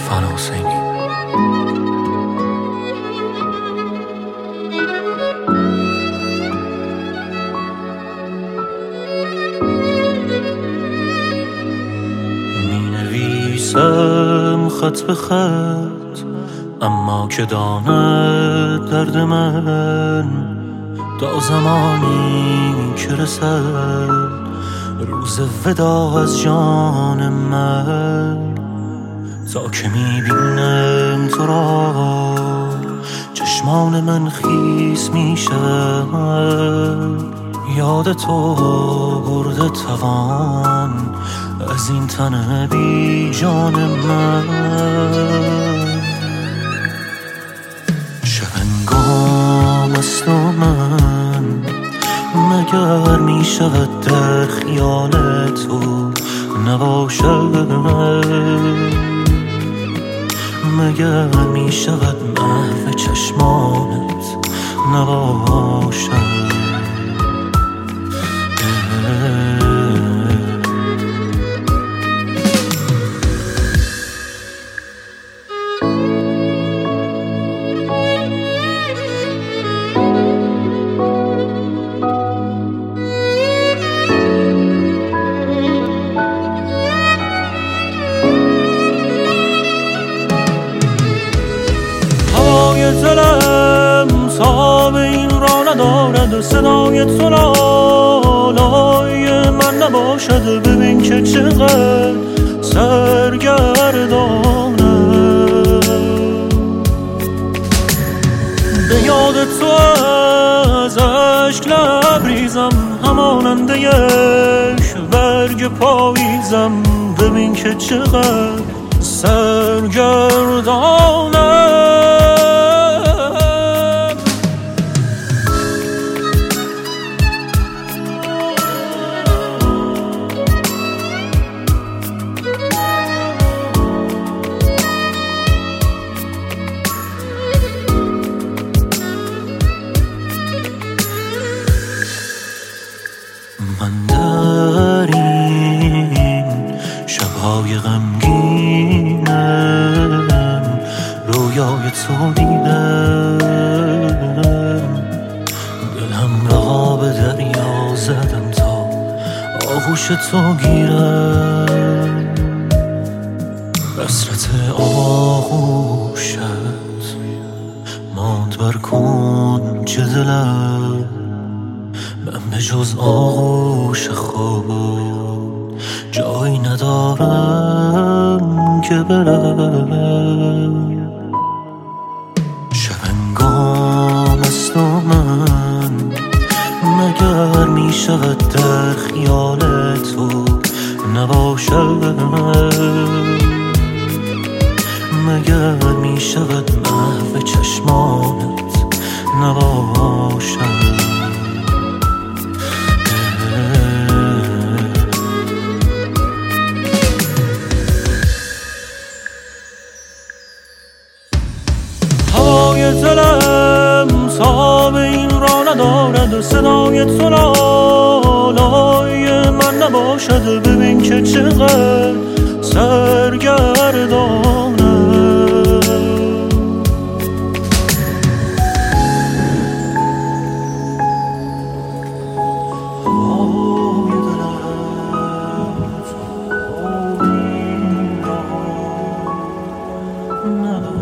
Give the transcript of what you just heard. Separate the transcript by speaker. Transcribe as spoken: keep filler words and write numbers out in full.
Speaker 1: عرفان حسینی. می نویسم خط به خط، اما که داند درد من تا زمانی که رسد روز ودا از جان من. تا که میبینم تو را چشمان من خیس میشود، یاد تو برده توان از این تن بی جان من. شبنگام است و من مگر می شود در خیال تو نباشد، مگر می شود محو چشمانت نباشد. دلم تاب این را ندارد، صدای تو لالای من نباشد. ببین که چقدر سرگردانم، به یاد تو از اشک لبریزم، هماننده یک برگ پاییزم. ببین که چقدر سرگردانم. من در این شب‌های غمگینم رویای تو دیدم، دلم را به دریا زدم تا آغوش تو گیرم. حسرت آغوشت ماند بر کنج دلم، من به جز آغوش خود جایی ندارم که برم. شبنگام است و من مگر می شود در خیال تو نباشد، مگر می شود محو چشمانت نباشد. دلم تاب این را ندارد، صدای تو لالای من نباشد. ببین که چقدر سرگردانم، هوای دلم تاب این را ندارد.